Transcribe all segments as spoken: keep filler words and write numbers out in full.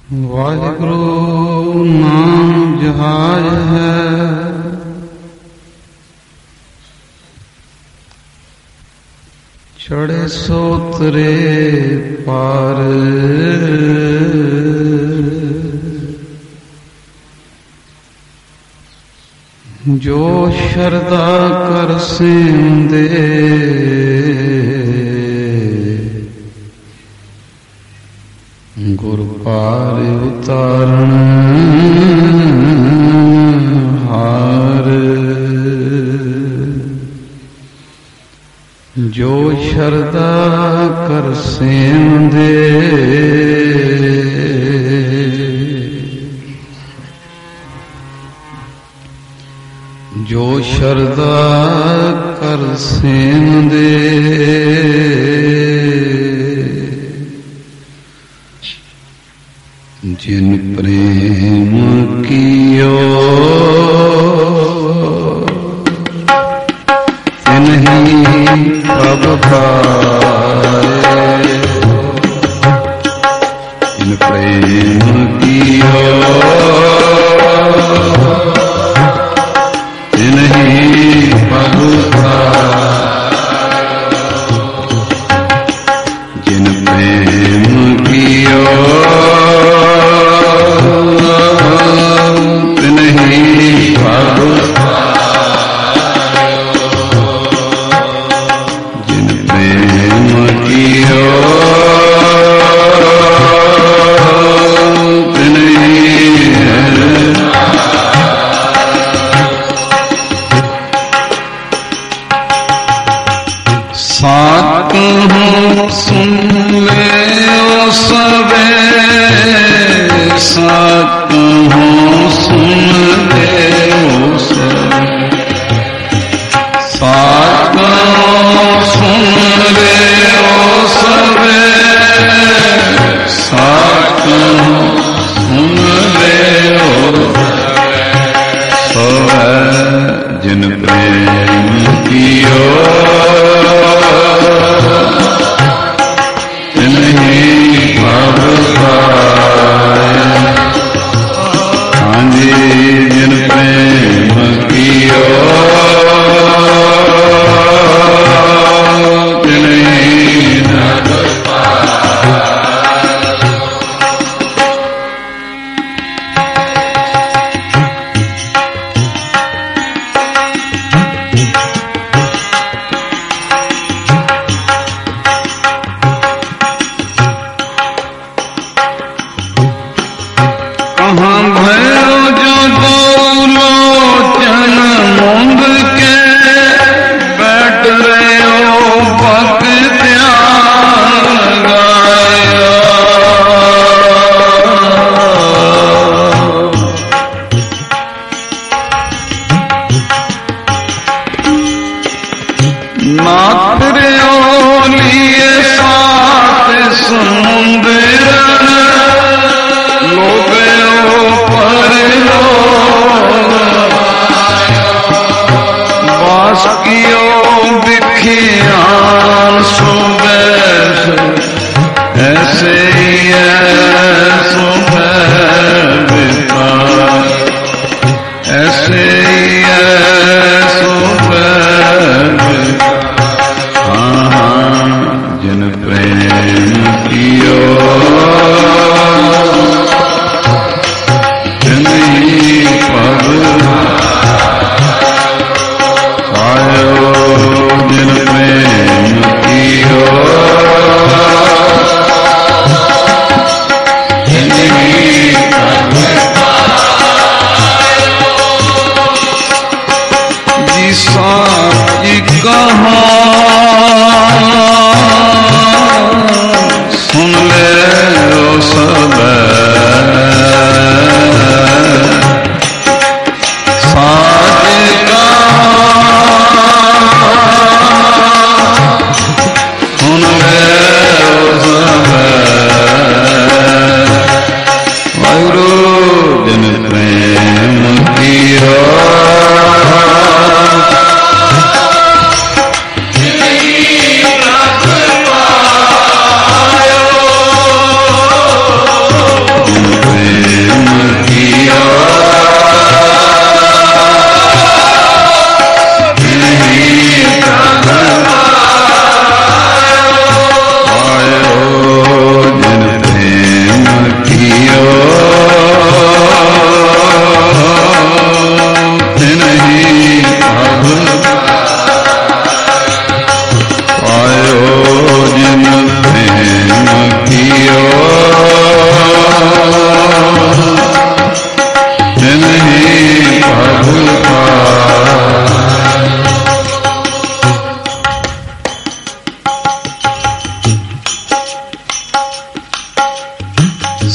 वाहिगुरु नाम जहाज है, चढ़े सो तरे पार। जो शरदा कर सेंदे गुर पार उतारण हार। जो शरदा कर सेंदे जो शरदा कर सेंदे जिन प्रेम कियो तिन्हीं प्रभ पाए। जिन प्रेम कियो तिन्हीं प्रभ पाए। जिन प्रेम कियो लोग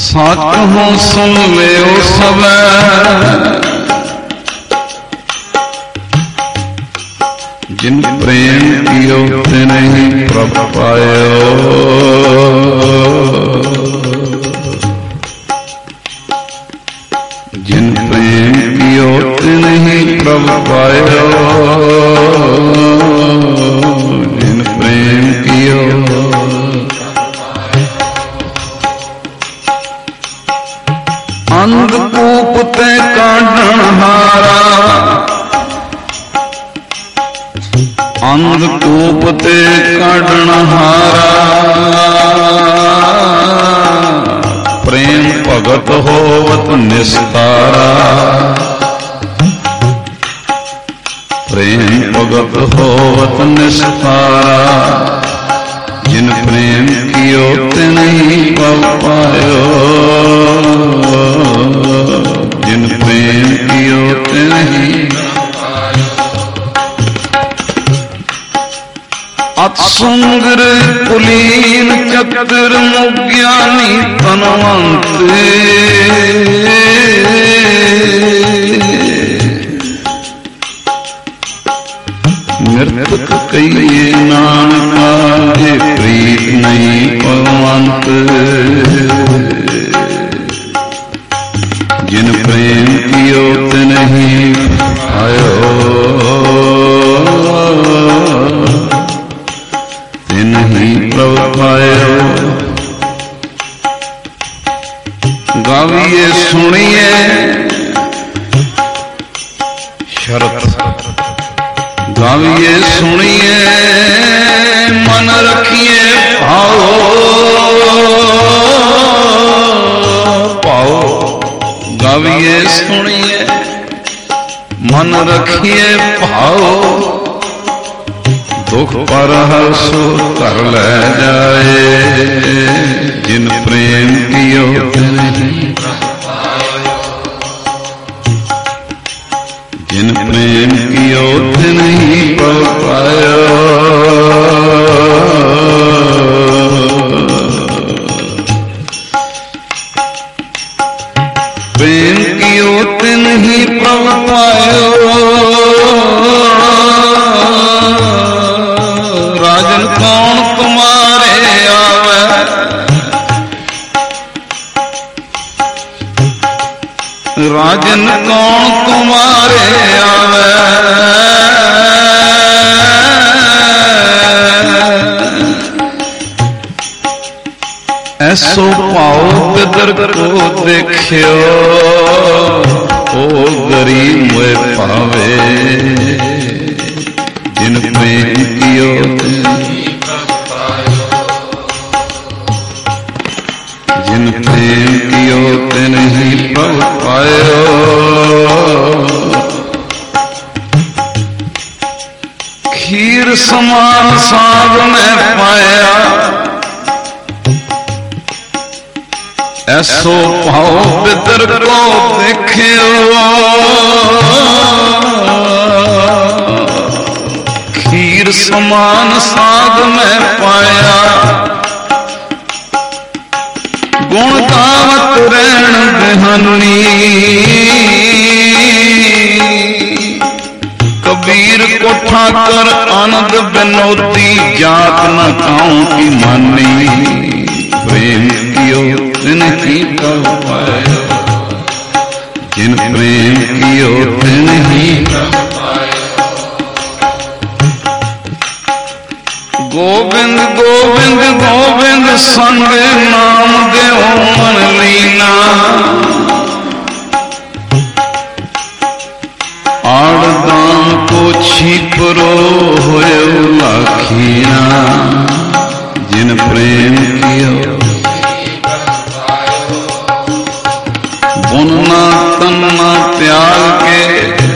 साच कहूं सुन ले ओ सब, जिन प्रेम कियो तिन ही प्रभ पायो। जिन प्रेम कियो तिन ही प्रभ पायो। जिन प्रेम कियो अंधकूप ते काढ़न हारा, अंधकूप ते काढ़न हारा। प्रेम भगत होवत निस्तारा, प्रेम भगत होवत निस्तारा। जिन प्रेम कियो तिन ही पव पायो। जिन प्रेम कियो तिन ही अत्सुंदर कुलीन चक्र मुज्ञानी तनवंत। नृतक कहिए नानका जे प्रीत नहीं पवंत। जिन प्रेम कियो तिन ही आयो। तिन ही प्रभ पायो। गाविए सुनिए शरत, गाविए सुनिए मन रखिए भाओ। पाओ गाविए सुनिए मन रखिए भाओ। दुख पर हर्ष कर ले जाए। जिन प्रेम कियो तिन ही पायो। जिन प्रेम कियो तिन ही पायो। प्रेम कियो तिन ही पायो। राजन कौन तुम्हारे आवे। राजन कौन तुम्हारे आवे। ऐसो पाओ बिदर को देखियो। ओ गरीब मुए पावे। जिन प्रेम कियो जिन प्रेम कियो तिन ही प्रभ पायो। खीर समान साग में पाया। ऐसो पाओ बिदर को देखियो। खीर समान साग में पाया। गुण गावत रहन बिहनी। कबीर को ठाकर आनंद बिनोदी। जात न खाऊं की मानी। प्रेम कियो तिन ही पव पायो। जिन प्रेम कियो तिन ही पायो। गोविंद गोविंद गोविंद संग नाम देव मन लीना। आड़दाम को छिपरो होयो लाखिया। जिन प्रेम कियो बुनना तन्ना त्याग के।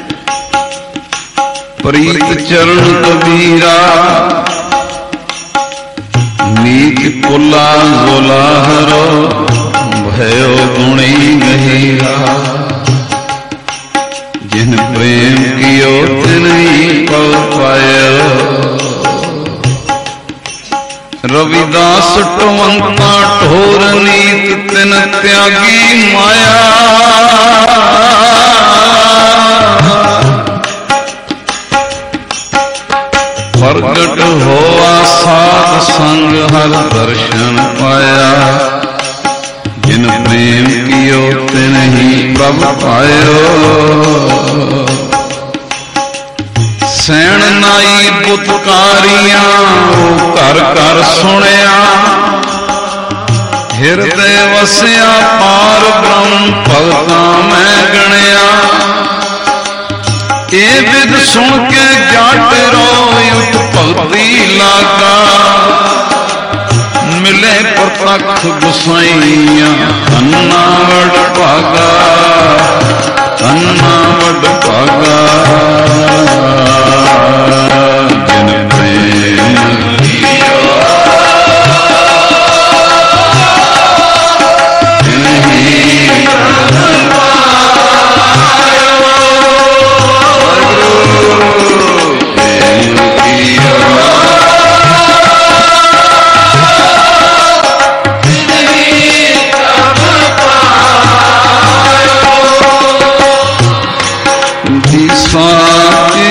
प्रीत चरण कबीरा। नीक पुला गोलाहरो भयो गुणी गहीरा। जिन प्रेम कियो तिन ही पव पायो। रविदास टवंता ठोर नीत तिन त्यागी माया प्रगट होआ साध संग हर दर्शन पाया जिन प्रेम कियो तिन ही प्रभ पायो सैन नाई पुतकारियां घर घर सुनिया हिरदय वसिया पार ब्रह्म भगता मैं गणिया ए विद सुन के जाट रोय उठ भगती लागा मिले प्रतख गुसाइया अन्ना वड भागा अन्ना वड भागा जिन प्रेम किया साके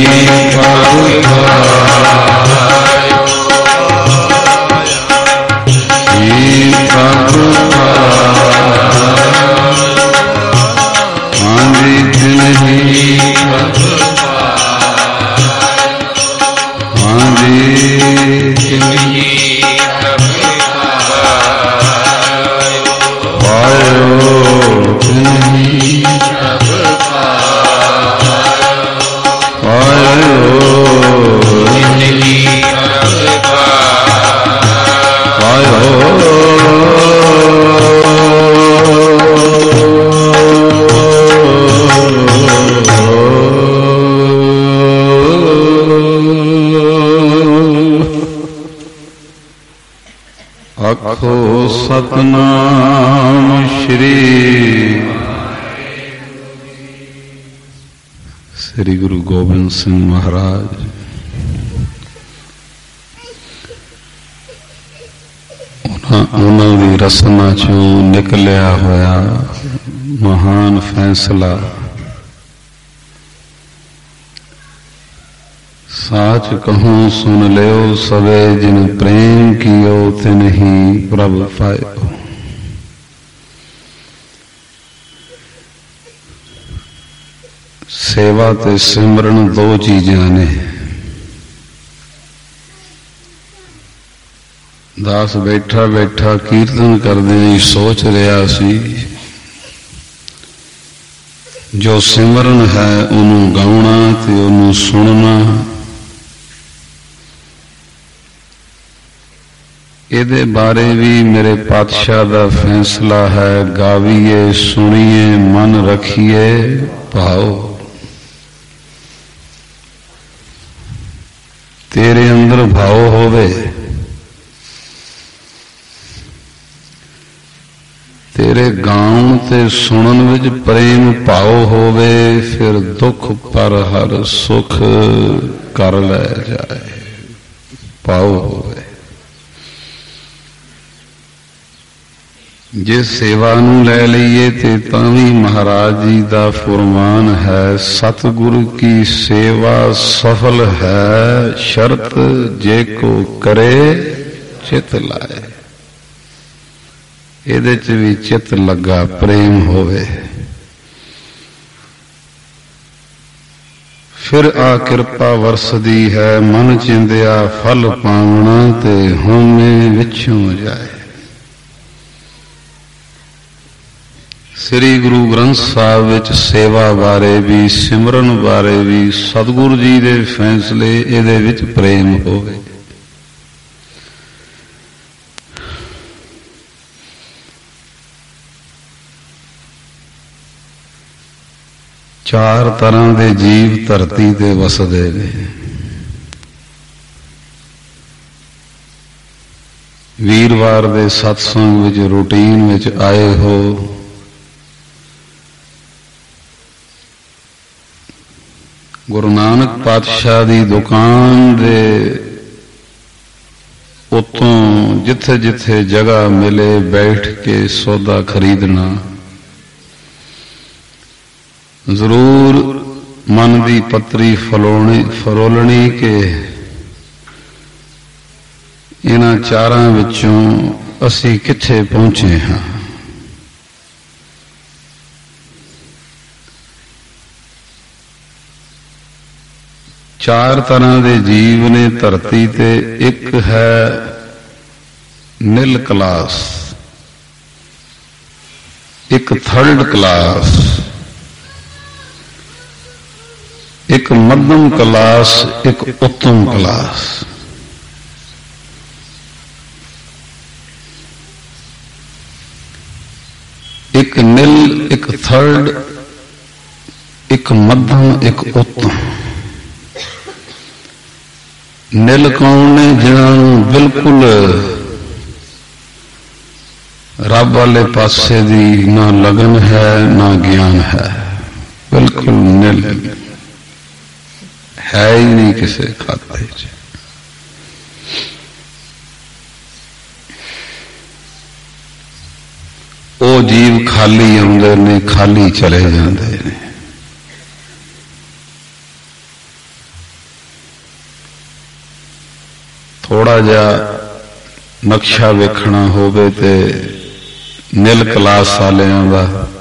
ਸਤਨਾਮ ਸ਼੍ਰੀ ਸ੍ਰੀ ਗੁਰੂ ਗੋਬਿੰਦ ਸਿੰਘ ਮਹਾਰਾਜ। ਉਹਨਾਂ, ਉਹਨਾਂ ਦੀ ਰਸਨਾ ਚੋਂ ਨਿਕਲਿਆ ਹੋਇਆ ਮਹਾਨ ਫੈਸਲਾ ਸਾਚ ਕਹੂੰ ਸੁਨ ਲਿਓ ਸਵੇ ਜਿਨ ਪ੍ਰੇਮ ਕੀਓ ਤਿਨ ਹੀ ਪ੍ਰਭ ਪਾਇਓ। ਸੇਵਾ ਤੇ ਸਿਮਰਨ ਦੋ ਚੀਜ਼ਾਂ ਨੇ। ਦਾਸ ਬੈਠਾ ਬੈਠਾ ਕੀਰਤਨ ਕਰਦੇ ਹੀ ਸੋਚ ਰਿਹਾ ਸੀ ਜੋ ਸਿਮਰਨ ਹੈ ਉਹਨੂੰ ਗਾਉਣਾ ਤੇ ਉਹਨੂੰ ਸੁਣਨਾ, ਇਹਦੇ ਬਾਰੇ ਵੀ ਮੇਰੇ ਪਾਤਸ਼ਾਹ ਦਾ ਫੈਸਲਾ ਹੈ। ਗਾਵੀਏ ਸੁਣੀਏ ਮਨ ਰੱਖੀਏ ਭਾਓ। ਤੇਰੇ ਅੰਦਰ ਭਾਓ ਹੋਵੇ, ਤੇਰੇ ਗਾਉਣ ਤੇ ਸੁਣਨ ਵਿੱਚ ਪ੍ਰੇਮ ਭਾਓ ਹੋਵੇ, ਫਿਰ ਦੁੱਖ ਪਰ ਹਰ ਸੁਖ ਕਰ ਲੈ ਜਾਏ। ਭਾਓ ਹੋਵੇ। ਜੇ ਸੇਵਾ ਨੂੰ ਲੈ ਲਈਏ ਤੇ ਤਾਂ ਵੀ ਮਹਾਰਾਜ ਜੀ ਦਾ ਫੁਰਮਾਨ ਹੈ, ਸਤਿਗੁਰੂ ਕੀ ਸੇਵਾ ਸਫਲ ਹੈ, ਸ਼ਰਤ ਜੇ ਕੋ ਕਰੇ ਚਿਤ ਲਾਏ। ਇਹਦੇ ਚ ਵੀ ਚਿਤ ਲੱਗਾ, ਪ੍ਰੇਮ ਹੋਵੇ। ਫਿਰ ਆ ਕਿਰਪਾ ਵਰਸਦੀ ਹੈ, ਮਨ ਚਿੰਦਿਆ ਫਲ ਪਾਵਣਾ ਤੇ ਹੋਮੇ ਵਿਛੋਂ ਜਾਏ। ਸ੍ਰੀ ਗੁਰੂ ਗ੍ਰੰਥ ਸਾਹਿਬ ਵਿੱਚ ਸੇਵਾ ਬਾਰੇ ਵੀ ਸਿਮਰਨ ਬਾਰੇ ਵੀ ਸਤਿਗੁਰੂ ਜੀ ਦੇ ਫੈਸਲੇ, ਇਹਦੇ ਵਿੱਚ ਪ੍ਰੇਮ ਹੋਵੇ। ਚਾਰ ਤਰ੍ਹਾਂ ਦੇ ਜੀਵ ਧਰਤੀ ਤੇ ਵਸਦੇ ਨੇ। ਵੀਰਵਾਰ ਦੇ ਸਤਸੰਗ ਵਿੱਚ ਰੂਟੀਨ ਵਿੱਚ ਆਏ ਹੋ, ਗੁਰੂ ਨਾਨਕ ਪਾਤਸ਼ਾਹ ਦੀ ਦੁਕਾਨ ਦੇ ਉੱਤੋਂ ਜਿੱਥੇ ਜਿੱਥੇ ਜਗ੍ਹਾ ਮਿਲੇ ਬੈਠ ਕੇ ਸੌਦਾ ਖਰੀਦਣਾ। ਜ਼ਰੂਰ ਮਨ ਦੀ ਪੱਤਰੀ ਫਲੋਣੀ ਫਰੋਲਣੀ ਕਿ ਇਹਨਾਂ ਚਾਰਾਂ ਵਿੱਚੋਂ ਅਸੀਂ ਕਿੱਥੇ ਪਹੁੰਚੇ ਹਾਂ। ਚਾਰ ਤਰ੍ਹਾਂ ਦੇ ਜੀਵ ਨੇ ਧਰਤੀ ਤੇ। ਇੱਕ ਹੈ ਨਿਲ ਕਲਾਸ, ਇੱਕ ਥਰਡ ਕਲਾਸ, ਇੱਕ ਮੱਧਮ ਕਲਾਸ, ਇੱਕ ਉੱਤਮ ਕਲਾਸ। ਇੱਕ ਨਿਲ, ਇੱਕ ਥਰਡ, ਇੱਕ ਮੱਧਮ, ਇੱਕ ਉੱਤਮ। ਨਿਲ ਕੌਣ ਨੇ? ਜਿਨ੍ਹਾਂ ਨੂੰ ਬਿਲਕੁਲ ਰੱਬ ਵਾਲੇ ਪਾਸੇ ਦੀ ਨਾ ਲਗਨ ਹੈ ਨਾ ਗਿਆਨ ਹੈ, ਬਿਲਕੁਲ ਨਿਲ ਹੈ ਹੀ ਨਹੀਂ ਕਿਸੇ ਖਾਤੇ ਚ। ਉਹ ਜੀਵ ਖਾਲੀ ਆਉਂਦੇ ਨੇ, ਖਾਲੀ ਚਲੇ ਜਾਂਦੇ ਨੇ। थोड़ा जिहा नक्शा वेखना होवे ते नील कलास वालियां दा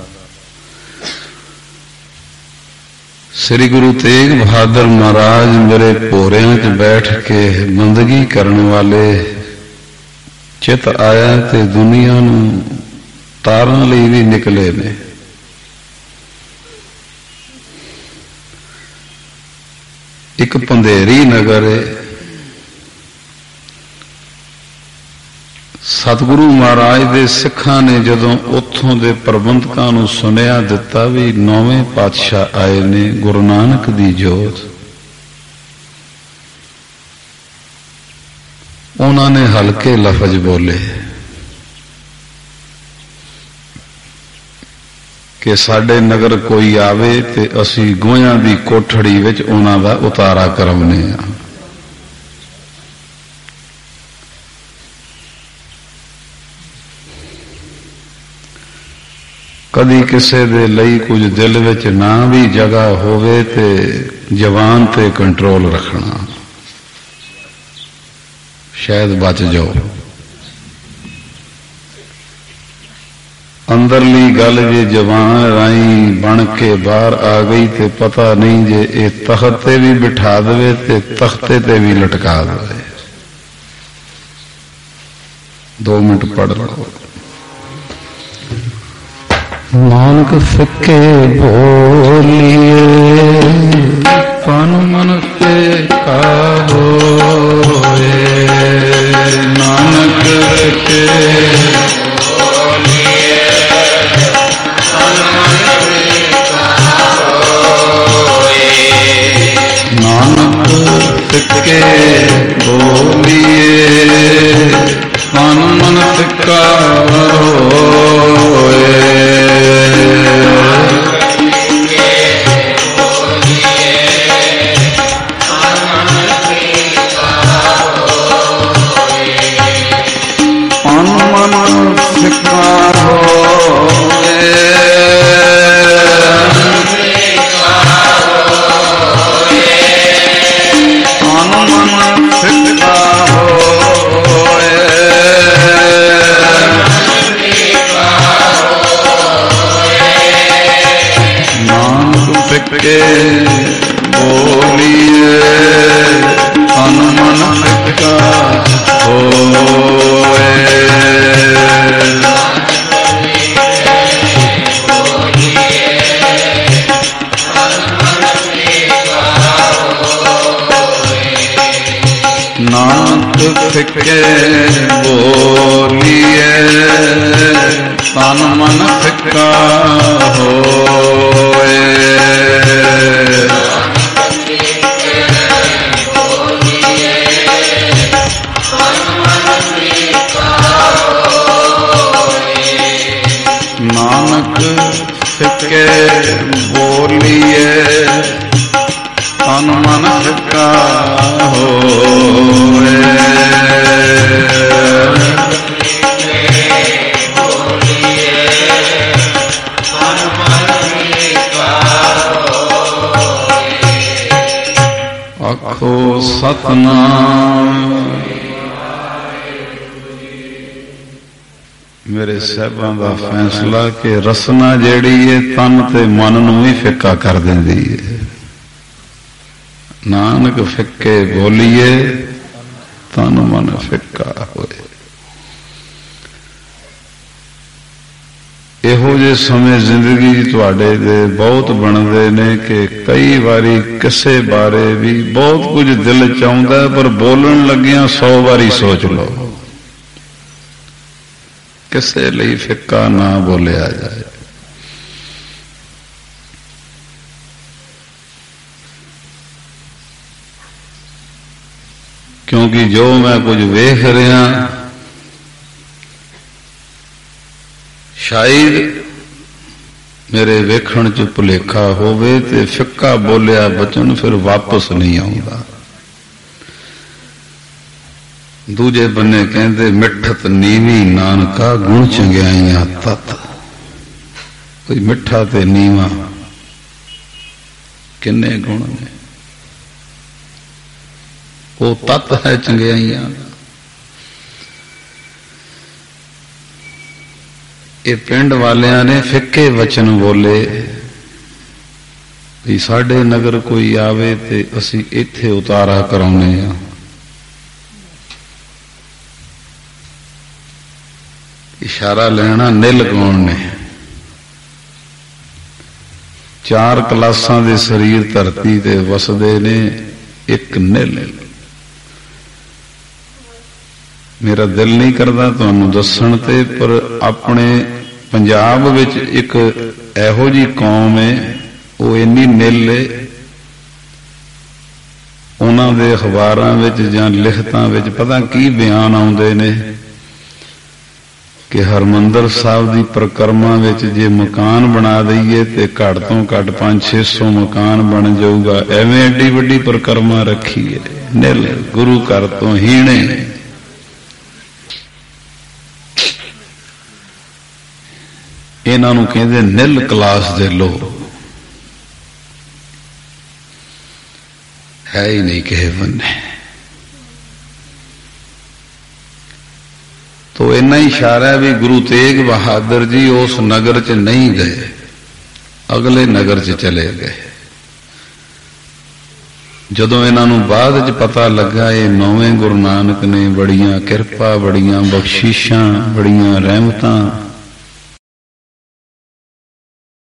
श्री गुरु तेग बहादुर महाराज मेरे भोरियां च बैठ के बंदगी करने वाले चित आया ते दुनिया नूं तारन लई भी निकले ने। एक पंधेरी नगर है, सतगुरु महाराज दे सिखां ने जदों उत्थों दे प्रबंधकां नूं सुनिया दिता भी नौवें पातशाह आए ने गुरु नानक दी जोत, उन्होंने हल्के लफज बोले कि साडे नगर कोई आवे ते असी गोहियां दी कोठड़ी विच उन्हां दा उतारा करवने आ। कदी किसे दे लई कुछ दिल विच ना भी जगह होवे ते जवान ते कंट्रोल रखना, शायद बच जाओ। अंदरली गल जे जवान राई बन के बाहर आ गई ते पता नहीं जे ए तख्ते भी बिठा दे ते तख्ते ते भी लटका दे। दो मिनट पढ़ लो। नानक फिके बोलिए तन मन पे का होए, नानक फिके बोलिए तन मन पे का होए, नानक फिके बोलिए तन मन फिका होए। के बोलिए तन मन फिका होए, नानक फिके बोलिए तन मन फिका होए। नानक फिके बोलिए तन मन फिका होए, आखो सतनाम। मेरे साहबां दा फैसला कि रसना जेड़ी है तन ते मन नूं भी फिक्का कर देंदी है। नानक फिक्के बोलिए तन मन फिक्का होए। इहो जे समय जिंदगी तुहाडे दे बहुत बनदे ने कि कई बारी किसे बारे भी बहुत कुछ दिल च आउंदा पर बोलण लगिया सौ बारी सोच लो, किसे लिए फिक्का ना बोलिया जाए। क्योंकि जो मैं कुछ वेख रहा शायद मेरे वेखण च भुलेखा होवे ते फिक्का बोलिया बचन फिर वापस नहीं आउंदा। दूजे बन्ने कहते मिठत नीवी नानका गुण चंगियाइयां तत। कोई मिठा ते नीवा किन्ने गुण ने। वो तत्त है चंगियाइयां दा। ये पिंड वालियां ने फिक्के वचन बोले भी साडे नगर कोई आवे ते असी इत्थे उतारा कराउने आ। इशारा लेना निल कौन ने। चार क्लासां दे शरीर धरती ते वसदे ने, एक निल। मेरा दिल नहीं करता तुहानू दस्सण ते, पर अपने पंजाब विच एक इहो जी कौम है, वो इन्नी निल है, उन्हां दे अखबारां विच जां लिखतां विच पता की बयान आउंदे ने कि हरमंदर साहब की परिक्रमा विच जे मकान बना दईए तो घट तो घट पांच छे सौ मकान बन जाऊगा। एवें एडी वड्डी परिक्रमा रखी है, निल गुरु घर तो हीणे। इन्हां नूं कहंदे निल क्लास दे लोग, है ही नहीं किसे बन्ने। तो इन्ना ही इशारा है भी गुरु तेग बहादुर जी उस नगर च नहीं गए, अगले नगर च चले गए। जदों इन्हां नूं बाद च पता लगा ये नौवें गुरु नानक ने बड़ियां किरपा, बड़ियां बख्शिशां, बड़ियां रहमतां